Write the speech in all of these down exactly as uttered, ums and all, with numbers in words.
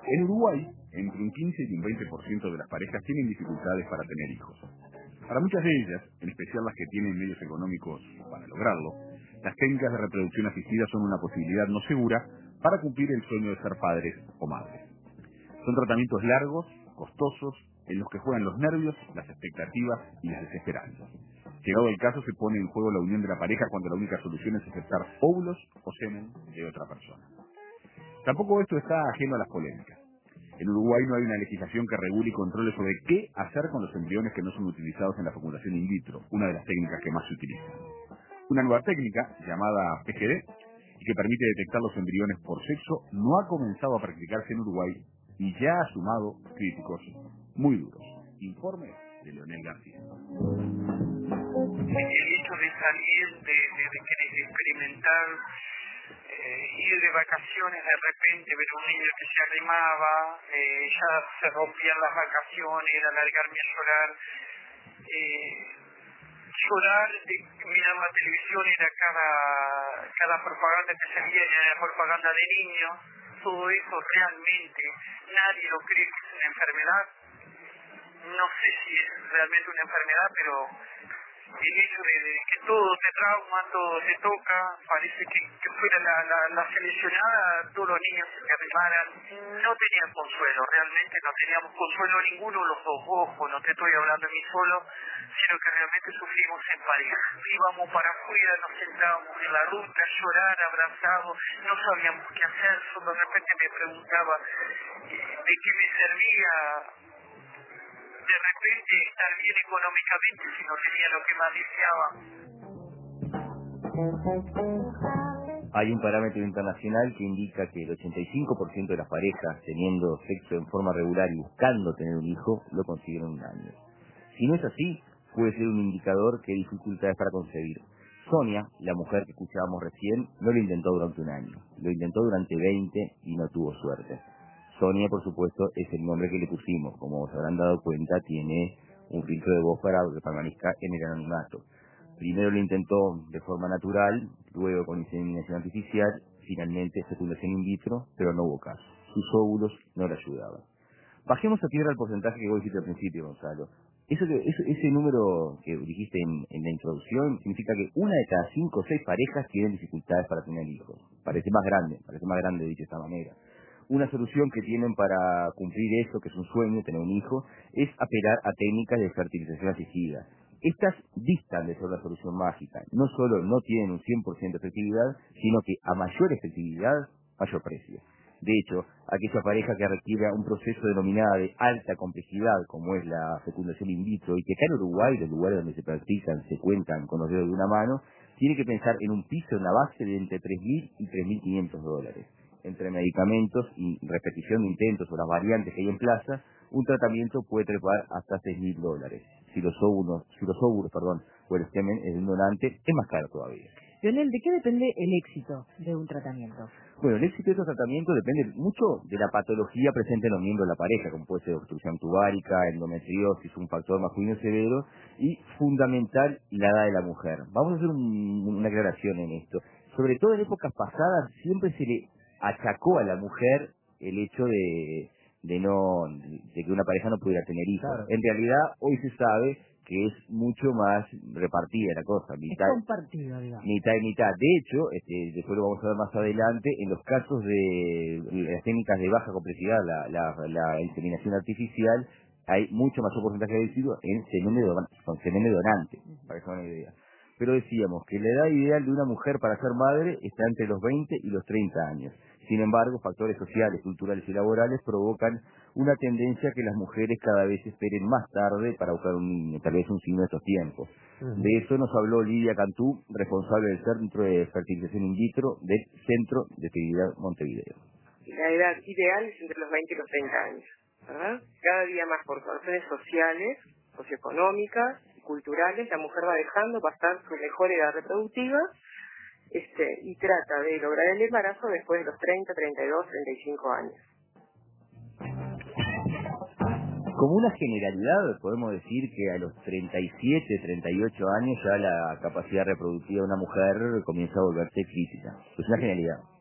En Uruguay, entre un quince y un veinte por ciento de las parejas tienen dificultades para tener hijos. Para muchas de ellas, en especial las que tienen medios económicos para lograrlo, las técnicas de reproducción asistida son una posibilidad no segura para cumplir el sueño de ser padres o madres. Son tratamientos largos, costosos, en los que juegan los nervios, las expectativas y las desesperanzas. Llegado el caso, se pone en juego la unión de la pareja cuando la única solución es aceptar óvulos o semen de otra persona. Tampoco esto está ajeno a las polémicas. En Uruguay no hay una legislación que regule y controle sobre qué hacer con los embriones que no son utilizados en la fecundación in vitro, una de las técnicas que más se utilizan. Una nueva técnica, llamada P G D, y que permite detectar los embriones por sexo, no ha comenzado a practicarse en Uruguay y ya ha sumado críticos muy duros. Informe de Leonel García. El hecho de salir, de, de, de querer experimentar, eh, ir de vacaciones de repente, ver un niño que se arrimaba, eh, ya se rompían las vacaciones, era largarme a llorar. Eh, llorar, de mirar la televisión, era cada, cada propaganda que salía, era propaganda de niños. Todo eso realmente nadie lo cree que es una enfermedad. No sé si es realmente una enfermedad, pero el hecho de, de que todo te trauma, todo te toca, parece que, que fuera la, la, la seleccionada, todos los niños se arrimaran. No tenían consuelo, realmente no teníamos consuelo ninguno de los dos. Ojo, no te estoy hablando de mí solo, sino que realmente sufrimos en pareja. Íbamos para afuera, nos sentábamos en la ruta, llorar, abrazados, no sabíamos qué hacer. Yo de repente me preguntaba eh, de qué me servía de repente estar bien económicamente si no tenía lo que más deseaba. Hay un parámetro internacional que indica que el ochenta y cinco por ciento de las parejas teniendo sexo en forma regular y buscando tener un hijo lo consiguen en un año. Si no es así, puede ser un indicador que hay dificultades para concebir. Sonia, la mujer que escuchábamos recién, no lo intentó durante un año, lo intentó durante veinte y no tuvo suerte. Sonia, por supuesto, es el nombre que le pusimos. Como se habrán dado cuenta, tiene un filtro de voz para que permanezca en el anonimato. Primero lo intentó de forma natural, luego con inseminación artificial, finalmente fecundación in vitro, pero no hubo caso. Sus óvulos no le ayudaban. Bajemos a tierra el porcentaje que vos dijiste al principio, Gonzalo. Eso que, eso, ese número que dijiste en, en la introducción significa que una de cada cinco o seis parejas tienen dificultades para tener hijos. Parece más grande, parece más grande dicho de esta manera. Una solución que tienen para cumplir eso, que es un sueño, tener un hijo, es apelar a técnicas de fertilización asistida. Estas distan de ser una solución mágica. No solo no tienen un cien por ciento de efectividad, sino que a mayor efectividad, mayor precio. De hecho, aquella pareja que requiere un proceso denominado de alta complejidad, como es la fecundación in vitro, y que acá en Uruguay, los lugares donde se practican, se cuentan con los dedos de una mano, tiene que pensar en un piso, en la base de entre tres mil y tres mil quinientos dólares. Entre medicamentos y repetición de intentos o las variantes que hay en plaza, un tratamiento puede trepar hasta seis mil dólares. Si los óvulos, si los óvulos, perdón, o el semen es de un donante, es más caro todavía. Leonel, ¿de qué depende el éxito de un tratamiento? Bueno, el éxito de estos tratamientos depende mucho de la patología presente en los miembros de la pareja, como puede ser obstrucción tubárica, endometriosis, un factor masculino severo, y fundamental, la edad de la mujer. Vamos a hacer un, una aclaración en esto. Sobre todo en épocas pasadas, siempre se le achacó a la mujer el hecho de, de no de que una pareja no pudiera tener hijos. Claro. En realidad, hoy se sabe que es mucho más repartida la cosa, mitad, es compartida, digamos. mitad y mitad. De hecho, este, después lo vamos a ver más adelante, en los casos de las técnicas de baja complejidad, la, la, la inseminación artificial, hay mucho mayor porcentaje de éxito en semen de donante, con semen de donante, para que se hagan una idea. Pero decíamos que la edad ideal de una mujer para ser madre está entre los veinte y los treinta años. Sin embargo, factores sociales, culturales y laborales provocan una tendencia a que las mujeres cada vez esperen más tarde para buscar un niño, tal vez un signo de estos tiempos. Uh-huh. De eso nos habló Lidia Cantú, responsable del Centro de Fertilización In Vitro del Centro de Fertilidad Montevideo. La edad ideal es entre los veinte y los treinta años, ¿verdad? Cada día más por razones sociales, socioeconómicas, culturales, la mujer va dejando pasar su mejor edad reproductiva este, y trata de lograr el embarazo después de los treinta, treinta y dos, treinta y cinco años. Como una generalidad, podemos decir que a los treinta y siete, treinta y ocho años ya la capacidad reproductiva de una mujer comienza a volverse crítica. Es una generalidad.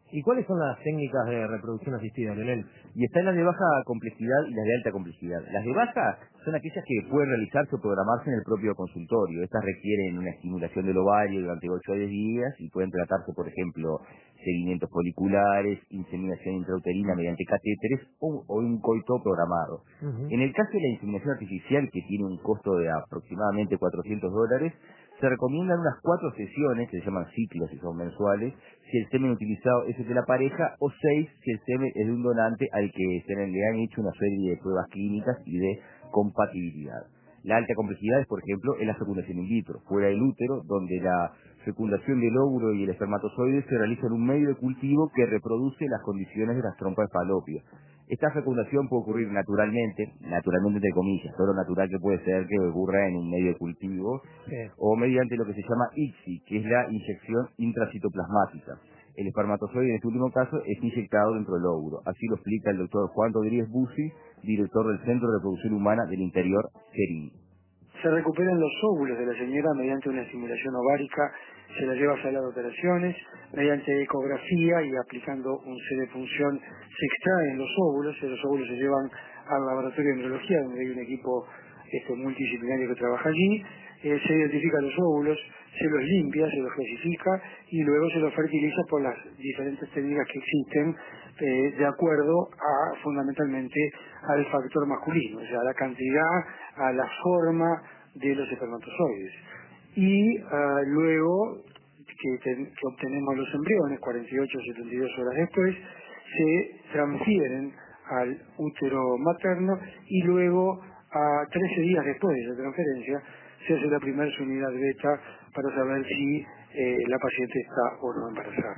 ¿Y cuáles son las técnicas de reproducción asistida, Leonel? Y están las de baja complejidad y las de alta complejidad. Las de baja son aquellas que pueden realizarse o programarse en el propio consultorio. Estas requieren una estimulación del ovario durante ocho a diez días y pueden tratarse, por ejemplo, seguimientos foliculares, inseminación intrauterina mediante catéteres o, o un coito programado. Uh-huh. En el caso de la inseminación artificial, que tiene un costo de aproximadamente cuatrocientos dólares, se recomiendan unas cuatro sesiones, que se llaman ciclos y son mensuales, si el semen utilizado es el de la pareja, o seis si el semen es de un donante al que se le han hecho una serie de pruebas clínicas y de compatibilidad. La alta complejidad es, por ejemplo, en la fecundación in vitro, fuera del útero, donde la fecundación del óvulo y el espermatozoide se realiza en un medio de cultivo que reproduce las condiciones de las trompas de falopio. Esta fecundación puede ocurrir naturalmente, naturalmente entre comillas, todo lo natural que puede ser que ocurra en un medio de cultivo, sí, o mediante lo que se llama I C S I, que es la inyección intracitoplasmática. El espermatozoide en este último caso es inyectado dentro del óvulo. Así lo explica el doctor Juan Rodríguez Bussi, director del Centro de Reproducción Humana del Interior, CERIN. Se recuperan los óvulos de la señora mediante una estimulación ovárica, se la lleva a sala de operaciones, mediante ecografía y aplicando un C de punción se extraen los óvulos, y los óvulos se llevan al laboratorio de embriología, donde hay un equipo este, multidisciplinario que trabaja allí, eh, se identifican los óvulos, se los limpia, se los clasifica y luego se los fertiliza por las diferentes técnicas que existen eh, de acuerdo a fundamentalmente al factor masculino, o sea, a la cantidad, a la forma de los espermatozoides. Y uh, luego que, ten, que obtenemos los embriones, cuarenta y ocho a setenta y dos horas después, se transfieren al útero materno y luego a trece días después de esa transferencia se hace la primera unidad beta para saber si eh, la paciente está o no embarazada.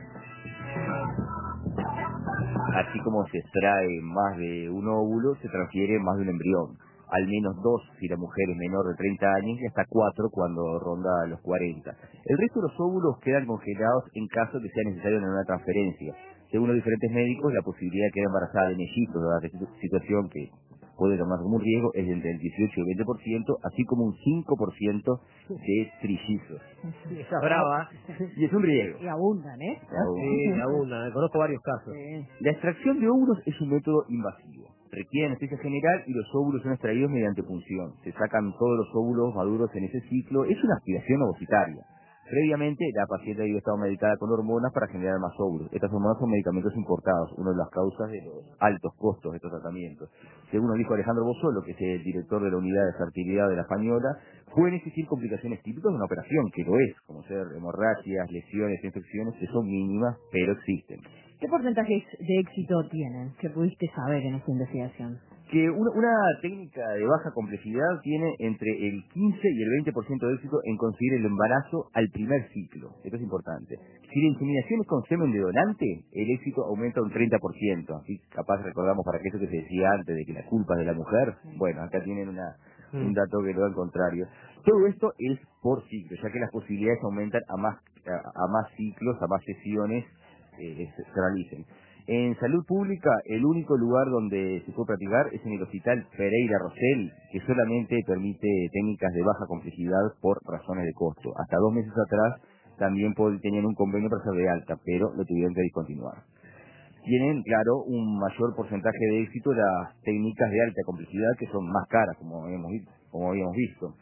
Así como se extrae más de un óvulo, se transfiere más de un embrión. Al menos dos si la mujer es menor de treinta años y hasta cuatro cuando ronda los cuarenta. El resto de los óvulos quedan congelados en caso de que sea necesario en una transferencia. Según los diferentes médicos, la posibilidad de quedar embarazada de mellizos, dada la situación que puede tomar como un riesgo, es entre el dieciocho y el veinte por ciento, así como un cinco por ciento de trillizos. Esa es brava. Y es un riesgo. Y abundan, ¿eh? Sí, abundan. Conozco varios casos. Sí. La extracción de óvulos es un método invasivo. Requiere anestesia general y los óvulos son extraídos mediante punción. Se sacan todos los óvulos maduros en ese ciclo. Es una aspiración ovocitaria. Previamente, la paciente había estado medicada con hormonas para generar más óvulos. Estas hormonas son medicamentos importados, una de las causas de los altos costos de estos tratamientos. Según nos dijo Alejandro Bozzolo, que es el director de la unidad de fertilidad de la Española, pueden existir complicaciones típicas de una operación, que lo es, como ser hemorragias, lesiones, infecciones, que son mínimas, pero existen. ¿Qué porcentajes de éxito tienen que pudiste saber en esta investigación? Que una, una técnica de baja complejidad tiene entre el quince y el veinte por ciento de éxito en conseguir el embarazo al primer ciclo. Esto es importante. Si la inseminación es con semen de donante, el éxito aumenta un treinta por ciento. Así capaz recordamos para aquello que se decía antes de que la culpa es de la mujer. Bueno, acá tienen una, un dato que lo da al contrario. Todo esto es por ciclo, ya que las posibilidades aumentan a más, a, a más ciclos, a más sesiones eh, se, se realicen. En salud pública, el único lugar donde se puede practicar es en el Hospital Pereira Rosell, que solamente permite técnicas de baja complejidad por razones de costo. Hasta dos meses atrás también tenían un convenio para ser de alta, pero lo tuvieron que discontinuar. Tienen, claro, un mayor porcentaje de éxito las técnicas de alta complejidad, que son más caras, como habíamos, como habíamos visto.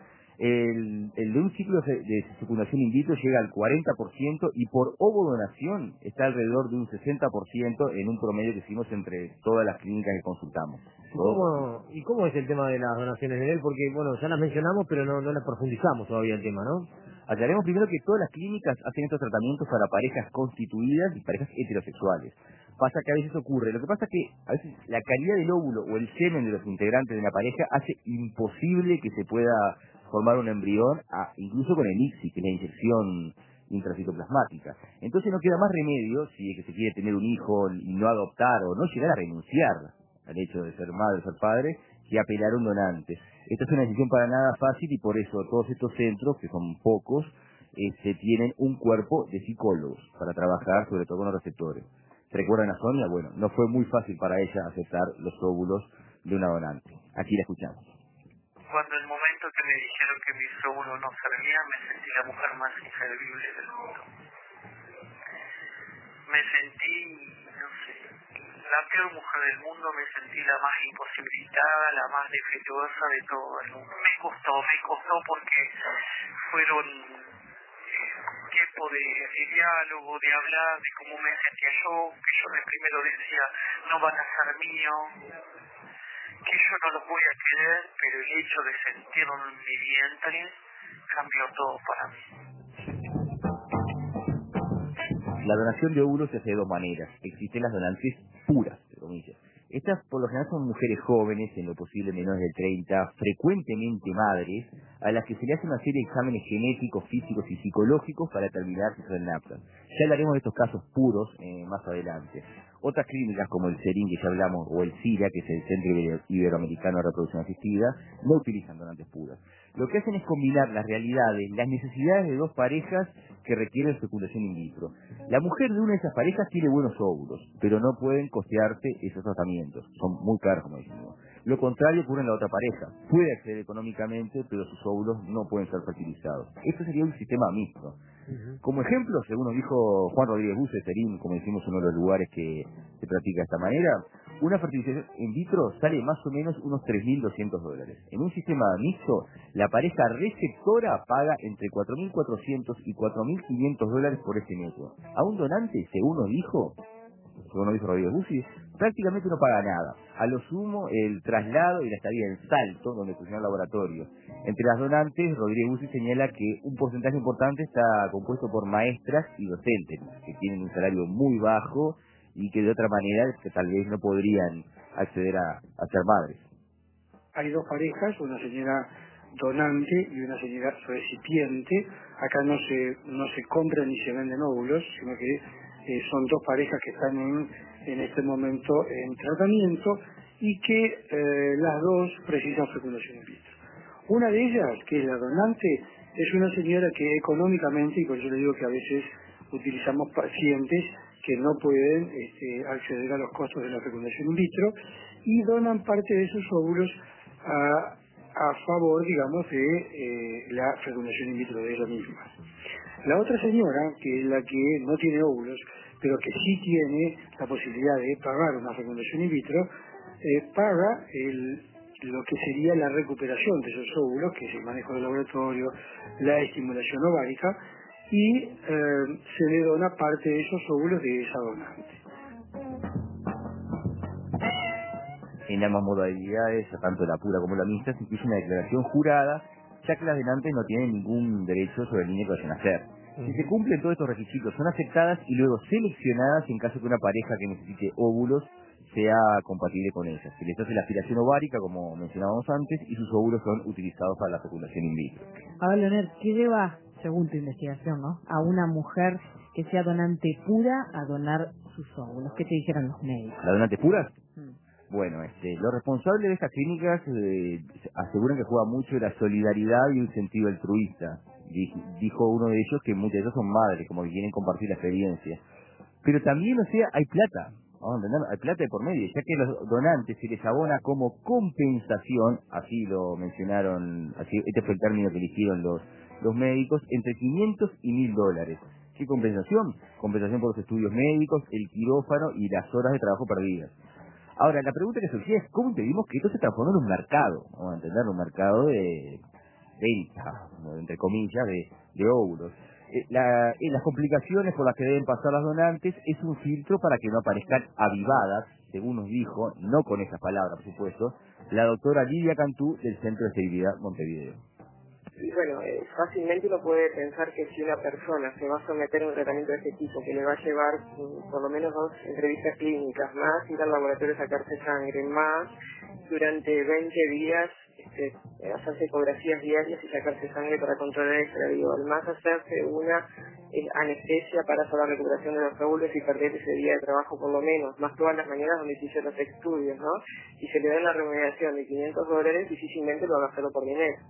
El, el de un ciclo de, de fecundación in vitro llega al cuarenta por ciento y por ovodonación está alrededor de un sesenta por ciento en un promedio que hicimos entre todas las clínicas que consultamos. ¿Cómo, ¿Y cómo es el tema de las donaciones de él? Porque, bueno, ya las mencionamos, pero no, no las profundizamos todavía el tema, ¿no? Aclaremos primero que todas las clínicas hacen estos tratamientos para parejas constituidas y parejas heterosexuales. Pasa que a veces ocurre, lo que pasa es que a veces la calidad del óvulo o el semen de los integrantes de una pareja hace imposible que se pueda formar un embrión, a, incluso con el I C S I, que es la inyección intracitoplasmática. Entonces no queda más remedio, si es que se quiere tener un hijo y no adoptar o no llegar a renunciar al hecho de ser madre o ser padre, que apelar a un donante. Esta es una decisión para nada fácil y por eso todos estos centros, que son pocos, este, tienen un cuerpo de psicólogos para trabajar sobre todo con los receptores. ¿Recuerdan a Sonia? Bueno, no fue muy fácil para ella aceptar los óvulos de una donante. Aquí la escuchamos. Cuando el momento que me dijeron que mis óvulos no servían, me sentí la mujer más inservible del mundo. me sentí, no sé, la peor mujer del mundo, me sentí la más imposibilitada, la más defectuosa de todo el mundo. Me costó, me costó porque fueron tiempo de, de diálogo, de hablar, de cómo me sentía yo, que yo de primero decía, no van a ser míos, que yo no los voy a querer, pero el hecho de sentirlo en mi vientre cambió todo para mí. La donación de óvulos se hace de dos maneras. Existen las donantes puras, entre comillas. Estas por lo general son mujeres jóvenes, en lo posible menores de treinta, frecuentemente madres, a las que se le hace una serie de exámenes genéticos, físicos y psicológicos para determinar si son aptas. Ya hablaremos de estos casos puros eh, más adelante. Otras clínicas como el SERIN, que ya hablamos, o el CIRA, que es el Centro Ibero- Iberoamericano de Reproducción Asistida, no utilizan donantes puras. Lo que hacen es combinar las realidades, las necesidades de dos parejas que requieren fecundación in vitro. La mujer de una de esas parejas tiene buenos óvulos, pero no pueden costearse esos tratamientos. Son muy caros, como decimos. Lo contrario ocurre en la otra pareja. Puede acceder económicamente, pero sus óvulos no pueden ser fertilizados. Esto sería un sistema mixto. Como ejemplo, según nos dijo Juan Rodríguez Buce, Serín, como decimos, uno de los lugares que se practica de esta manera, una fertilización in vitro sale más o menos unos tres mil doscientos dólares. En un sistema mixto, la pareja receptora paga entre cuatro mil cuatrocientos y cuatro mil quinientos dólares por este método. A un donante, según nos dijo, según nos dijo Rodríguez Buce, prácticamente no paga nada. A lo sumo, el traslado y la estadía en Salto, donde funciona el laboratorio. Entre las donantes, Rodríguez Buce señala que un porcentaje importante está compuesto por maestras y docentes, que tienen un salario muy bajo y que de otra manera que tal vez no podrían acceder a, a ser madres. Hay dos parejas, una señora donante y una señora recipiente. Acá no se no se compran ni se venden óvulos, sino que eh, son dos parejas que están en, en este momento en tratamiento y que eh, las dos precisan fecundación in vitro. Una de ellas, que es la donante, es una señora que económicamente, y por eso le digo que a veces utilizamos pacientes que no pueden este, acceder a los costos de la fecundación in vitro y donan parte de sus óvulos a, a favor, digamos, de eh, la fecundación in vitro de ella misma. La otra señora, que es la que no tiene óvulos, pero que sí tiene la posibilidad de pagar una fecundación in vitro, eh, paga el, lo que sería la recuperación de esos óvulos, que es el manejo del laboratorio, la estimulación ovárica, y eh, se le dona parte de esos óvulos de esa donante. En ambas modalidades, tanto la pura como la mixta, se incluye una declaración jurada, ya que las donantes no tienen ningún derecho sobre el niño que vayan a nacer. Si se cumplen todos estos requisitos, son aceptadas y luego seleccionadas en caso que una pareja que necesite óvulos sea compatible con ellas. Se les hace la aspiración ovárica, como mencionábamos antes, y sus óvulos son utilizados para la fecundación in vitro. A ver, Leonel, ¿qué lleva, según tu investigación, ¿no?, a una mujer que sea donante pura a donar sus óvulos? ¿Qué te dijeron los médicos? ¿La donante pura? Mm. Bueno, este, los responsables de estas clínicas eh, aseguran que juega mucho la solidaridad y un sentido altruista. Dijo uno de ellos que muchas de ellas son madres, como que quieren compartir la experiencia. Pero también, o sea, hay plata, vamos a entender, hay plata de por medio, ya que los donantes se les abona como compensación, así lo mencionaron, así este fue el término que eligieron los, los médicos, entre quinientos y mil dólares. ¿Qué compensación? Compensación por los estudios médicos, el quirófano y las horas de trabajo perdidas. Ahora, la pregunta que surgía es ¿cómo impedimos que esto se transforme en un mercado? Vamos a entender, un mercado de venta, entre comillas, de, de óvulos. Eh, la, eh, las complicaciones por las que deben pasar las donantes es un filtro para que no aparezcan avivadas, según nos dijo, no con esas palabras, por supuesto, la doctora Lidia Cantú del Centro de Esterilidad Montevideo. Y bueno, eh, fácilmente uno puede pensar que si una persona se va a someter a un tratamiento de este tipo, que le va a llevar mm, por lo menos dos entrevistas clínicas, más ir al laboratorio a sacarse sangre, más durante veinte días este, eh, hacerse ecografías diarias y sacarse sangre para controlar el estadio, más hacerse una eh, anestesia para hacer la recuperación de los óvulos y perder ese día de trabajo por lo menos, más todas las mañanas donde se hicieron los estudios, ¿no? Y se le da una remuneración de quinientos dólares, difícilmente lo van a hacerlo por dinero.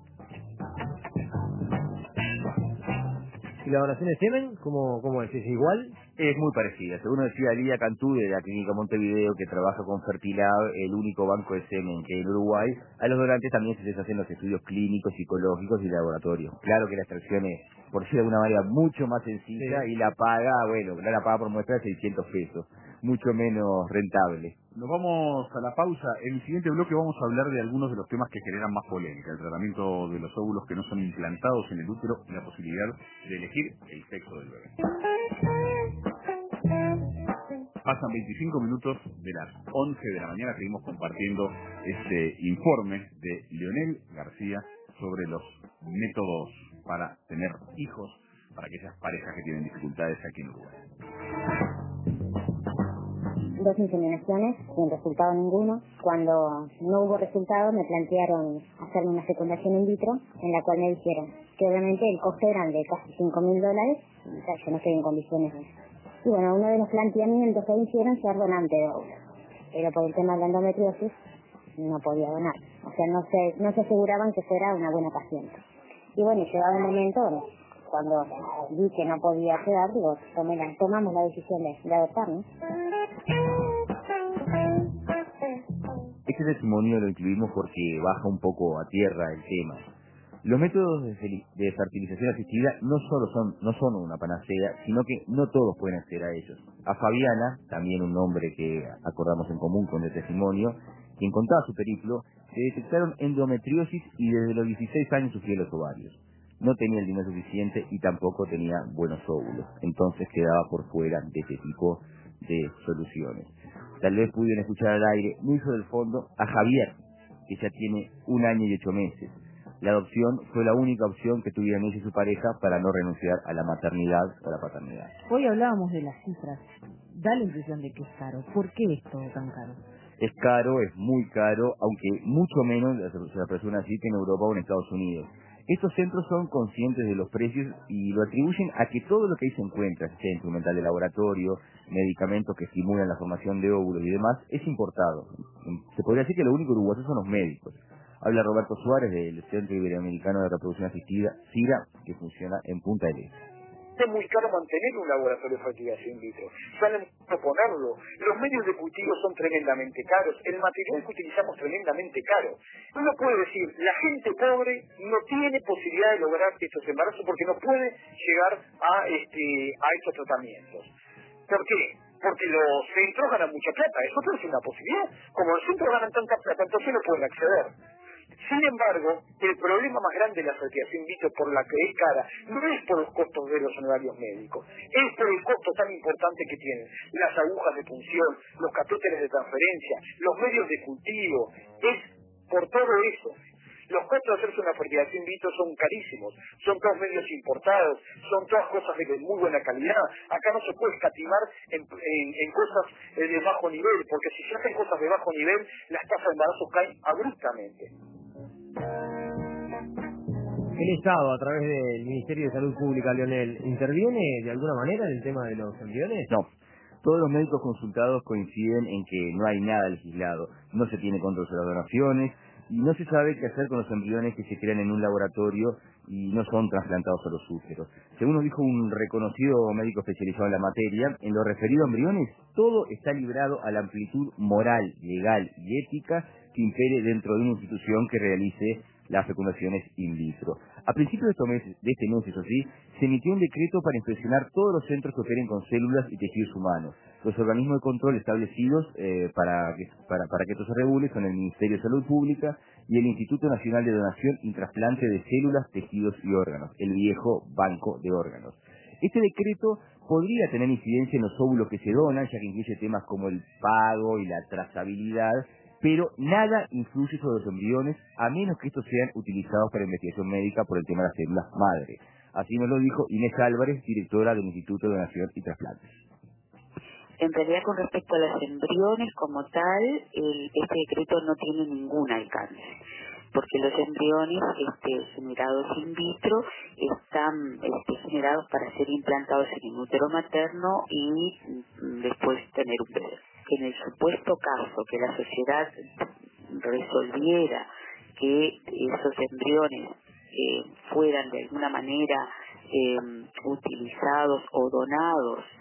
¿Y la donación de semen? ¿Cómo, cómo es? ¿Es igual? Es muy parecida. Según decía Lidia Cantú de la Clínica Montevideo, que trabaja con Fertilab, el único banco de semen que hay en Uruguay, a los donantes también se les hacen los estudios clínicos, psicológicos y laboratorios. Claro que la extracción es, por decirlo de alguna manera, mucho más sencilla sí. y la paga, bueno, la paga por muestra de seiscientos pesos, mucho menos rentable. Nos vamos a la pausa. En el siguiente bloque vamos a hablar de algunos de los temas que generan más polémica: el tratamiento de los óvulos que no son implantados en el útero y la posibilidad de elegir el sexo del bebé. Pasan veinticinco minutos de las once de la mañana, seguimos compartiendo este informe de Leonel García sobre los métodos para tener hijos para aquellas parejas que tienen dificultades aquí en Uruguay. Dos inseminaciones sin resultado ninguno. Cuando no hubo resultado me plantearon hacerme una fecundación in vitro, en la cual me dijeron que obviamente el coste era de casi cinco mil dólares, y claro, yo no estoy en condiciones de eso. Y bueno, uno de los planteamientos que hicieron ser donante de óvulos, pero por el tema de la endometriosis no podía donar, o sea, no se, no se aseguraban que fuera una buena paciente. Y bueno, llegado el momento, cuando vi que no podía quedar, digo, tomé la, tomamos la decisión de, de adoptar, ¿no? Este testimonio lo incluimos porque baja un poco a tierra el tema. Los métodos de, de fertilización asistida no solo son no son una panacea, sino que no todos pueden acceder a ellos. A Fabiana, también un nombre que acordamos en común con el testimonio, quien contaba su periplo, se detectaron endometriosis y desde los dieciséis años sufría los ovarios. No tenía el dinero suficiente y tampoco tenía buenos óvulos, entonces quedaba por fuera de este tipo de soluciones. Tal vez pudieron escuchar al aire, muy hijo del fondo, a Javier, que ya tiene un año y ocho meses. La adopción fue la única opción que tuvieron ella y su pareja para no renunciar a la maternidad o la paternidad. Hoy hablábamos de las cifras. Da la impresión de que es caro. ¿Por qué es todo tan caro? Es caro, es muy caro, aunque mucho menos se la persona así que en Europa o en Estados Unidos. Estos centros son conscientes de los precios y lo atribuyen a que todo lo que ahí se encuentra, sea instrumental de laboratorio, medicamentos que estimulan la formación de óvulos y demás, es importado. Se podría decir que lo único uruguayo son los médicos. Habla Roberto Suárez del Centro Iberoamericano de Reproducción Asistida, CIRA, que funciona en Punta del Este. Es muy caro mantener un laboratorio de fertilización in vitro. Salen a ponerlo. Los medios de cultivo son tremendamente caros. El material que utilizamos es tremendamente caro. Uno puede decir, la gente pobre no tiene posibilidad de lograr estos embarazos porque no puede llegar a este a estos tratamientos. ¿Por qué? Porque los centros ganan mucha plata. Eso no es una posibilidad. Como los centros ganan tanta plata, entonces no pueden acceder. Sin embargo, el problema más grande de la fertilización in vitro por la que es cara no es por los costos de los honorarios médicos, es por el costo tan importante que tienen las agujas de punción, los catéteres de transferencia, los medios de cultivo, es por todo eso. Los costos de hacerse una fertilización in vitro son carísimos, son todos medios importados, son todas cosas de muy buena calidad. Acá no se puede escatimar en, en, en cosas de bajo nivel, porque si se hacen cosas de bajo nivel, las tasas de embarazo caen abruptamente. El Estado, a través del Ministerio de Salud Pública, Leonel, ¿interviene de alguna manera en el tema de los embriones? No. Todos los médicos consultados coinciden en que no hay nada legislado, no se tiene control sobre las donaciones y no se sabe qué hacer con los embriones que se crean en un laboratorio y no son trasplantados a los úteros. Según nos dijo un reconocido médico especializado en la materia, en lo referido a embriones, todo está librado a la amplitud moral, legal y ética que impere dentro de una institución que realice las fecundaciones in vitro. A principios de, este mes, de este mes, eso sí, se emitió un decreto para inspeccionar todos los centros que operen con células y tejidos humanos. Los organismos de control establecidos eh, para, que, para, para que esto se regule son el Ministerio de Salud Pública y el Instituto Nacional de Donación y Trasplante de Células, Tejidos y Órganos, el viejo Banco de Órganos. Este decreto podría tener incidencia en los óvulos que se donan, ya que incluye temas como el pago y la trazabilidad, pero nada influye sobre los embriones a menos que estos sean utilizados para investigación médica por el tema de las células madre. Así nos lo dijo Inés Álvarez, directora del Instituto de Donación y Trasplantes. En realidad, con respecto a los embriones como tal, el, este decreto no tiene ningún alcance, porque los embriones este, generados in vitro están este, generados para ser implantados en el útero materno y mm, después tener un bebé. En el supuesto caso que la sociedad resolviera que esos embriones eh, fueran de alguna manera eh, utilizados o donados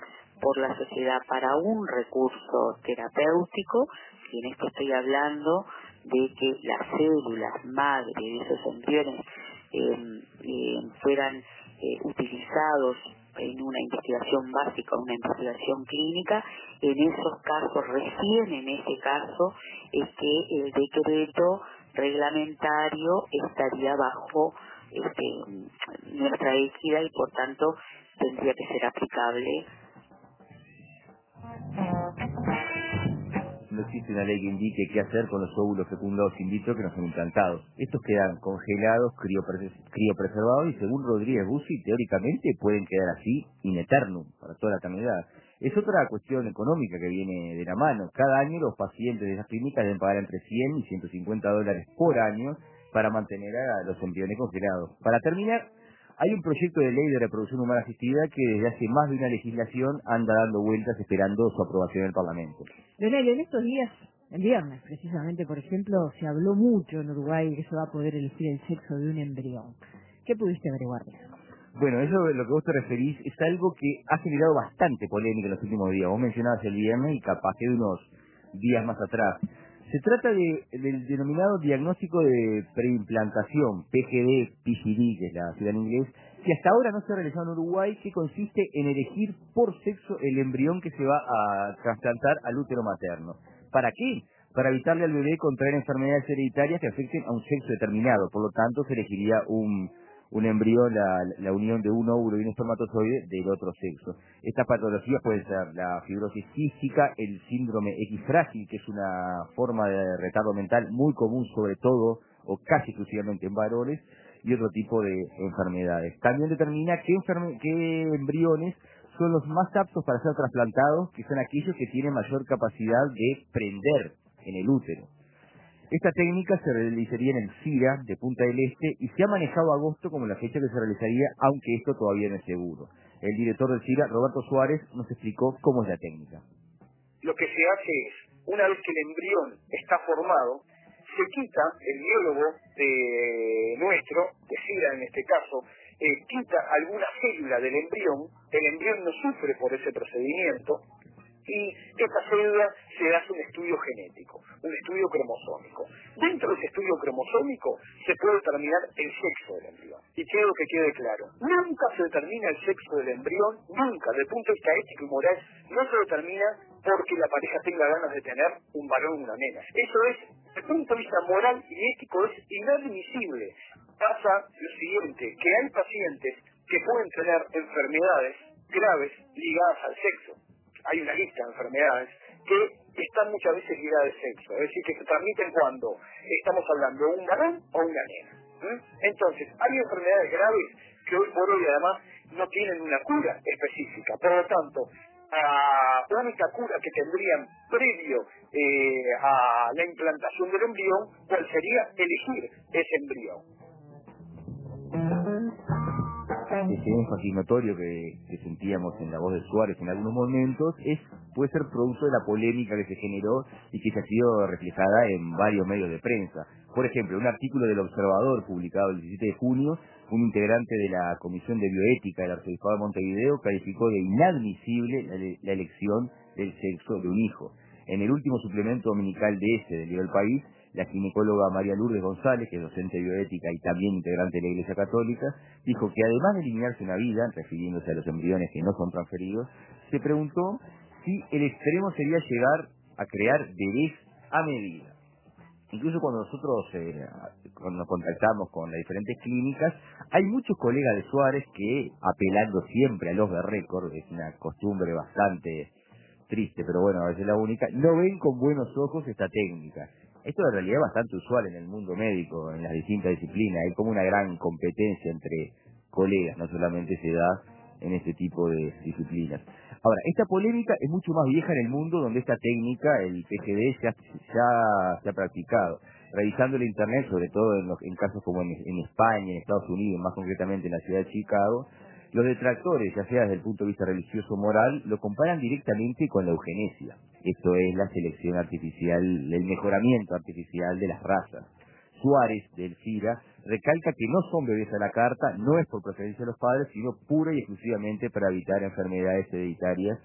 por la sociedad para un recurso terapéutico, y en esto estoy hablando de que las células madre de esos embriones eh, eh, fueran eh, utilizados en una investigación básica, una investigación clínica. En esos casos, recién en ese caso, es que el decreto reglamentario estaría bajo este, nuestra égida y por tanto tendría que ser aplicable. No existe una ley que indique qué hacer con los óvulos fecundados in vitro que no son implantados. Estos quedan congelados, criopres- criopreservados y según Rodríguez Bussi, teóricamente pueden quedar así in eternum, para toda la eternidad. Es otra cuestión económica que viene de la mano. Cada año los pacientes de esas clínicas deben pagar entre cien y ciento cincuenta dólares por año para mantener a los embriones congelados. Para terminar, hay un proyecto de ley de reproducción humana asistida que desde hace más de una legislación anda dando vueltas esperando su aprobación en el Parlamento. Leonel, en estos días, el viernes precisamente, por ejemplo, se habló mucho en Uruguay que se va a poder elegir el sexo de un embrión. ¿Qué pudiste averiguar de eso? Bueno, eso de lo que vos te referís es algo que ha generado bastante polémica en los últimos días. Vos mencionabas el viernes y capaz que de unos días más atrás. Se trata de, del denominado diagnóstico de preimplantación, P G D, P G D, que es la sigla en inglés, que hasta ahora no se ha realizado en Uruguay, que consiste en elegir por sexo el embrión que se va a trasplantar al útero materno. ¿Para qué? Para evitarle al bebé contraer enfermedades hereditarias que afecten a un sexo determinado. Por lo tanto, se elegiría un, un embrión, la, la unión de un óvulo y un espermatozoide del otro sexo. Estas patologías pueden ser la fibrosis cística, el síndrome X frágil, que es una forma de retardo mental muy común, sobre todo o casi exclusivamente en varones, y otro tipo de enfermedades. También determina qué, enferme, qué embriones son los más aptos para ser trasplantados, que son aquellos que tienen mayor capacidad de prender en el útero. Esta técnica se realizaría en el CIRA de Punta del Este y se ha manejado agosto como la fecha que se realizaría, aunque esto todavía no es seguro. El director del CIRA, Roberto Suárez, nos explicó cómo es la técnica. Lo que se hace es, una vez que el embrión está formado, se quita, el biólogo de nuestro, de CIRA en este caso, eh, quita alguna célula del embrión, el embrión no sufre por ese procedimiento, y esta célula se hace un estudio genético, un estudio cromosómico. Dentro de ese estudio cromosómico se puede determinar el sexo del embrión. Y quiero que quede claro, nunca se determina el sexo del embrión, nunca, desde el punto de vista ético y moral, no se determina porque la pareja tenga ganas de tener un varón o una nena. Eso es, desde el punto de vista moral y ético, es inadmisible. Pasa lo siguiente, que hay pacientes que pueden tener enfermedades graves ligadas al sexo. Hay una lista de enfermedades que están muchas veces ligadas al sexo, es decir, que se transmiten cuando estamos hablando de un varón o una nena. ¿Mm? Entonces, hay enfermedades graves que hoy por hoy además no tienen una cura específica, por lo tanto, la única cura que tendrían previo eh, a la implantación del embrión, ¿cuál sería? Elegir ese embrión. Ese énfasis notorio que, que sentíamos en la voz de Suárez en algunos momentos es puede ser producto de la polémica que se generó y que se ha sido reflejada en varios medios de prensa. Por ejemplo, un artículo del Observador publicado el diecisiete de junio, un integrante de la Comisión de Bioética del Arzobispado de Montevideo calificó de inadmisible la, la elección del sexo de un hijo. En el último suplemento dominical de ese del Diario del País, la ginecóloga María Lourdes González, que es docente de bioética y también integrante de la Iglesia Católica, dijo que además de eliminarse una vida, refiriéndose a los embriones que no son transferidos, se preguntó si el extremo sería llegar a crear bebés a medida. Incluso cuando nosotros eh, cuando nos contactamos con las diferentes clínicas, hay muchos colegas de Suárez que, apelando siempre a los de récord, es una costumbre bastante triste, pero bueno, a veces la única, no ven con buenos ojos esta técnica. Esto en realidad es bastante usual en el mundo médico, en las distintas disciplinas. Hay como una gran competencia entre colegas, no solamente se da en este tipo de disciplinas. Ahora, esta polémica es mucho más vieja en el mundo donde esta técnica, el P G D, ya, ya se ha practicado. Revisando el internet, sobre todo en, los, en casos como en, en España, en Estados Unidos, más concretamente en la ciudad de Chicago, los detractores, ya sea desde el punto de vista religioso o moral, lo comparan directamente con la eugenesia. Esto es la selección artificial, el mejoramiento artificial de las razas. Suárez, del CIRA, recalca que no son bebés a la carta, no es por preferencia de los padres, sino pura y exclusivamente para evitar enfermedades hereditarias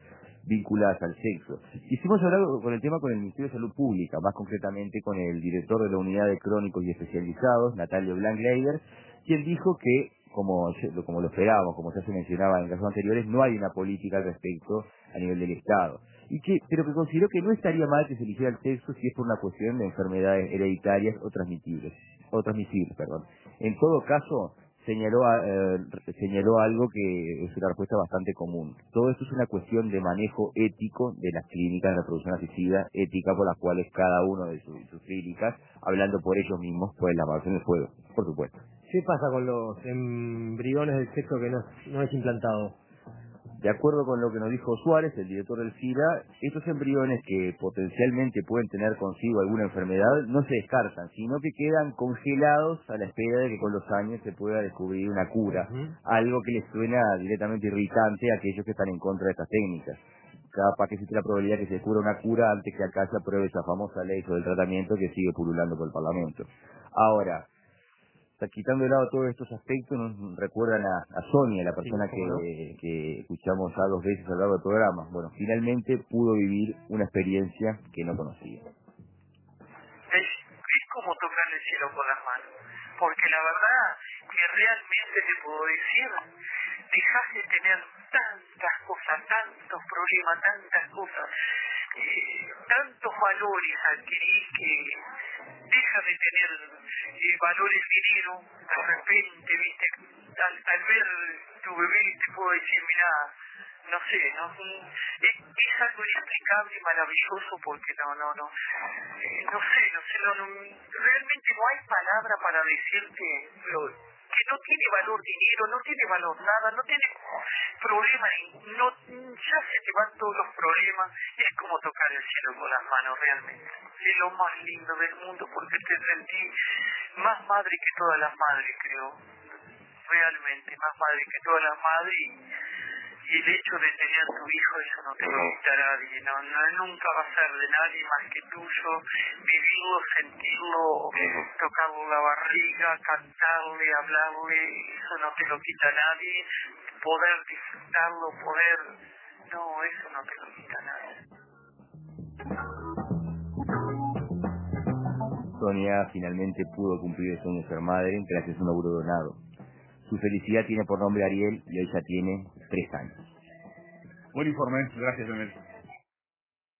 vinculadas al sexo. Hicimos hablar con el tema con el Ministerio de Salud Pública, más concretamente con el director de la Unidad de Crónicos y Especializados, Natalio Blanc-Leider, quien dijo que, como, como lo esperábamos, como ya se mencionaba en casos anteriores, no hay una política al respecto a nivel del Estado. Y que, pero que consideró que no estaría mal que se eligiera el sexo si es por una cuestión de enfermedades hereditarias o transmitibles, o transmisibles, perdón. En todo caso, señaló, eh, señaló algo que es una respuesta bastante común. Todo esto es una cuestión de manejo ético de las clínicas de reproducción asistida, ética por las cuales cada uno de sus, sus clínicas, hablando por ellos mismos, puede lavarse en el fuego, por supuesto. ¿Qué pasa con los embriones del sexo que no, no es implantado? De acuerdo con lo que nos dijo Suárez, el director del SIDA, estos embriones que potencialmente pueden tener consigo alguna enfermedad no se descartan, sino que quedan congelados a la espera de que con los años se pueda descubrir una cura, uh-huh. algo que les suena directamente irritante a aquellos que están en contra de estas técnicas. Capaz que existe la probabilidad que se descubra una cura antes que acá se apruebe esa famosa ley sobre el tratamiento que sigue pululando por el Parlamento. Ahora, quitando de lado todos estos aspectos, nos recuerdan a, a Sonia, la persona sí, que, no? que escuchamos ya dos veces a lo largo del programa. Bueno, finalmente pudo vivir una experiencia que no conocía. Es, es como tocar el cielo con las manos, porque la verdad que realmente te puedo decir, dejas de tener tantas cosas, tantos problemas, tantas cosas, eh, tantos valores adquirís que deja de tener eh, valor el dinero, de repente, viste, al, al ver tu bebé te puedo decir, mira, no sé, no es, es algo inexplicable y maravilloso porque no, no, no, eh, no sé, no sé, no, no, realmente no hay palabra para decirte lo que no tiene valor dinero, no tiene valor nada, no tiene problema, no, ya se te van todos los problemas, es como tocar el cielo con las manos realmente. Es lo más lindo del mundo porque te sentí más madre que todas las madres, creo, realmente, más madre que todas las madres y, y el hecho de tener tu hijo, eso no te lo quita nadie, no, no, nunca va a ser de nadie más que tuyo, vivirlo, sentirlo, tocarlo la barriga, cantarle, hablarle, eso no te lo quita nadie, poder disfrutarlo, poder, no, eso no te lo quita nadie. Sonia finalmente pudo cumplir el sueño de ser madre gracias a un laburo donado. Su felicidad tiene por nombre Ariel y hoy ya tiene tres años. Buen informe, gracias, Emel.